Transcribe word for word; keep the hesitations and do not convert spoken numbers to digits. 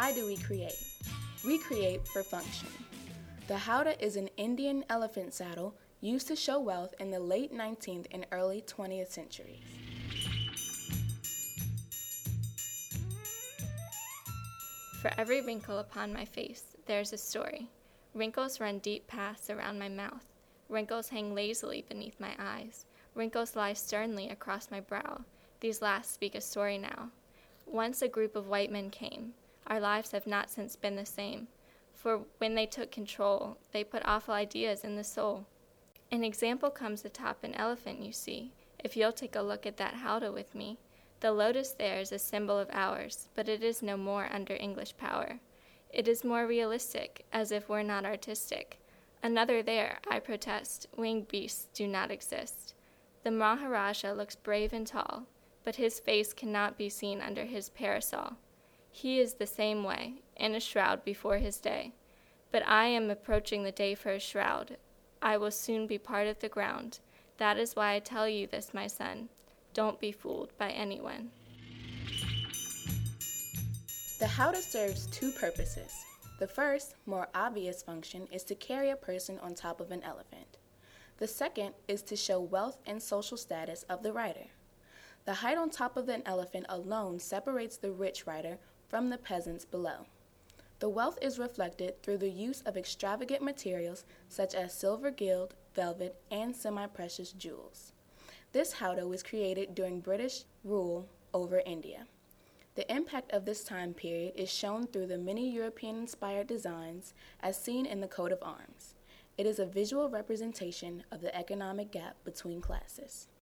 Why do we create? We create for function. The howdah is an Indian elephant saddle used to show wealth in the late nineteenth and early twentieth centuries. For every wrinkle upon my face, there's a story. Wrinkles run deep paths around my mouth. Wrinkles hang lazily beneath my eyes. Wrinkles lie sternly across my brow. These last speak a story now. Once a group of white men came. Our lives have not since been the same. For when they took control, they put awful ideas in the soul. An example comes atop an elephant, you see, if you'll take a look at that howdah with me. The lotus there is a symbol of ours, but it is no more under English power. It is more realistic, as if we're not artistic. Another there, I protest, winged beasts do not exist. The Maharaja looks brave and tall, but his face cannot be seen under his parasol. He is the same way, in a shroud before his day. But I am approaching the day for a shroud. I will soon be part of the ground. That is why I tell you this, my son. Don't be fooled by anyone. The howdah serves two purposes. The first, more obvious function is to carry a person on top of an elephant. The second is to show wealth and social status of the rider. The height on top of an elephant alone separates the rich rider from the peasants below. The wealth is reflected through the use of extravagant materials such as silver gilt, velvet, and semi-precious jewels. This howdah was created during British rule over India. The impact of this time period is shown through the many European-inspired designs as seen in the coat of arms. It is a visual representation of the economic gap between classes.